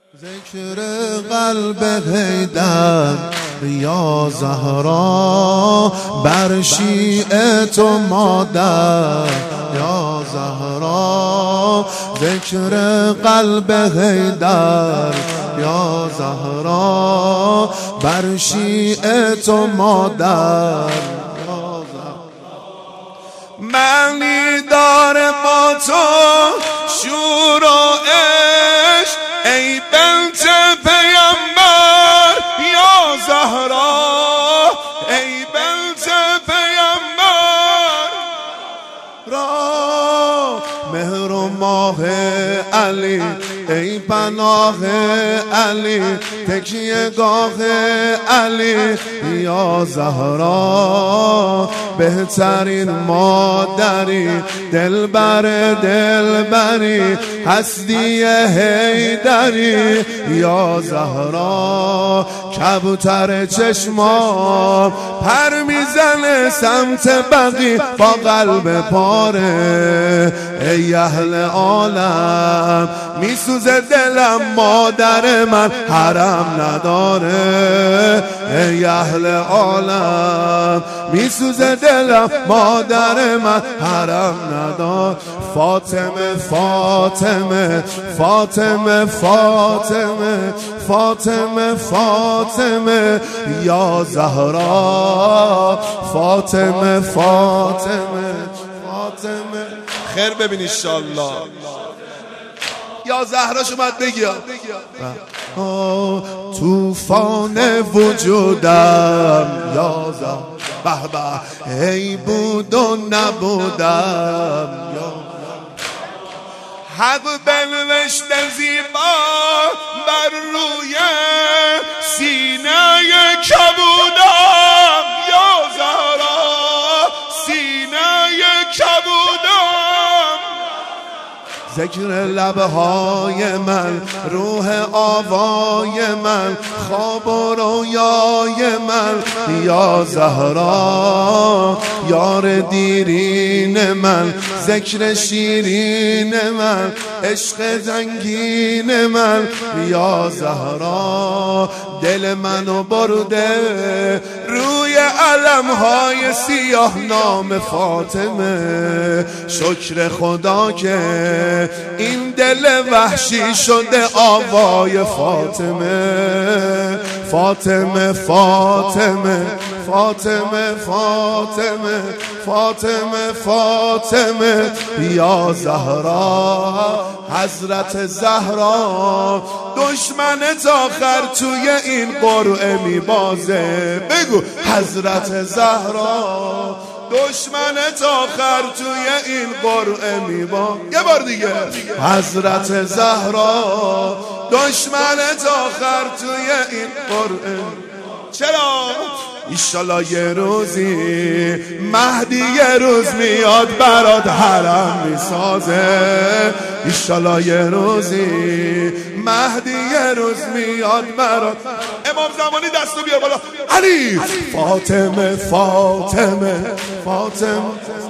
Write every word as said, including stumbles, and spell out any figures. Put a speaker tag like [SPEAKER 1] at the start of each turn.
[SPEAKER 1] ذکر قلب حیدر یا زهرا، بر شیعه تو مادر یا زهرا. ذکر قلب حیدر یا زهرا، بر شیعه تو مادر. معنی داره با تو شور و عشق، ای بنت پیامبر یا زهرا، ای بنت پیامبر را. مهر و ماه علی ای پناه علی، تکیه گاه علی یا زهرا. بهترین مادری دلبر دلبری، هستی حیدری یا زهرا. کبوتر چشما پر میزنه سمت بقی با قلب پاره. ای اهل عالم میسوزه دلم، مادر من حرم نداره. ای اهل عالم میسوزه دلم، مادر من حرم نداره. فاطمه فاطمه فاطمه فاطمه فاطمه فاطمه یا زهرا. فاطمه فاطمه فاطمه خیر ببین انشالله. یا زهراش اومد بگیا توفان وجودم یا زهرا، به به ای بود و نبودم یا حق بنوشت زیبا بر روی سینه کبودم یا زهرا، سینه کبودم. ذکر لبهای من، روح آوای من، خواب و رویای من یا زهرا. یار دیرین من، ذکر شیرین من، عشق زنگین من یا زهرا. دل منو برده روی علمهای سیاه نام فاطمه. شکر خدا که این دل وحشی شده آوای فاطمه. فاطمه فاطمه فاطمه فاطمه فاطمه فاطمه یا زهرا. حضرت زهرا دشمن آخر توی این قرعه میبازه. بگو حضرت زهرا دشمن آخر توی این قرعه میبازه. یه بار دیگه حضرت زهرا دشمن آخر توی این قرعه. چرا؟ ایشالا یه روزی مهدی یه روز میاد برات حرم میسازه. ایشالا یه روزی مهدی یه روز میاد برات. امام زمانی دستو بیار بالا. علی فاطمه فاطمه فاطمه